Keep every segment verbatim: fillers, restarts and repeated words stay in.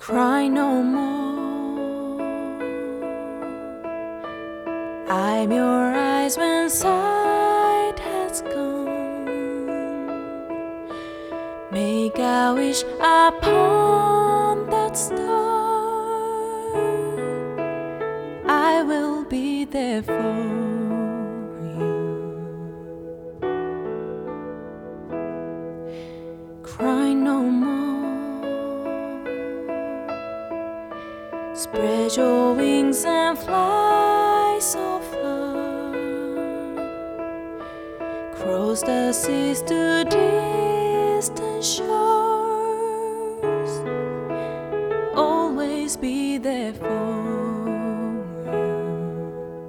Cry no more. I'm your eyes when sight has gone. Make a wish upon that star. I will be there for you. Cry no more. Spread your wings and fly so far. Cross the seas to distant shores. Always be there for you.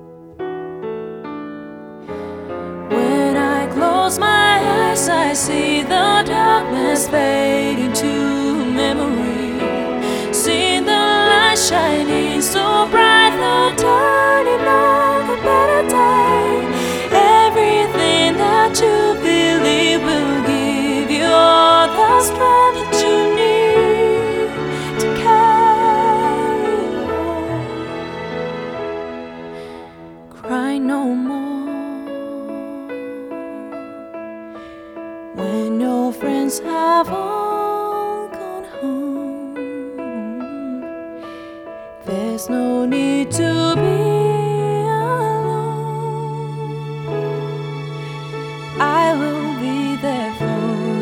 When I close my eyes, I see the darkness fade into memory. See the light shining so bright, the turning of a better day. Everything that you believe will give you all the strength that you need to carry on. Cry no more. When your friends have all gone home, there's no need to be alone. I will be there for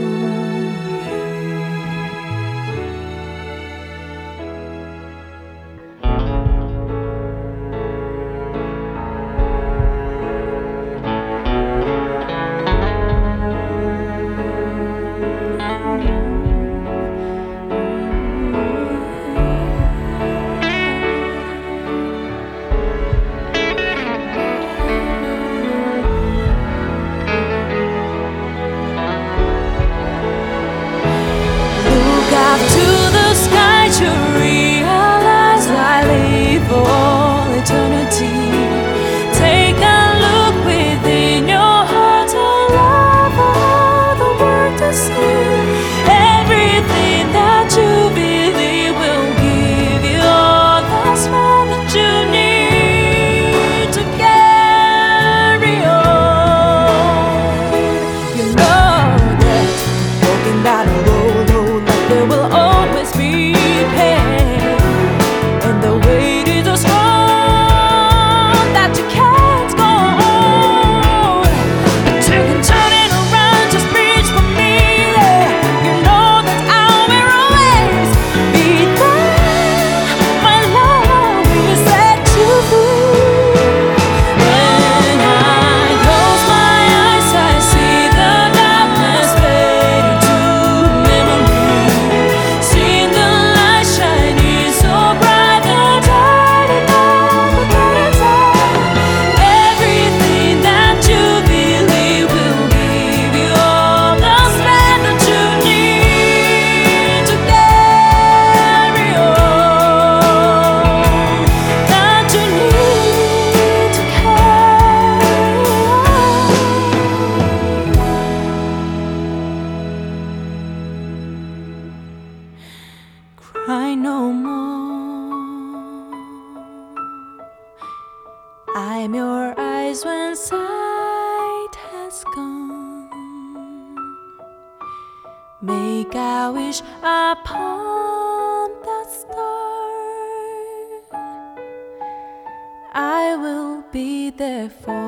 Cry no more. I'm your eyes when sight has gone. Make a wish upon that star. I will be there for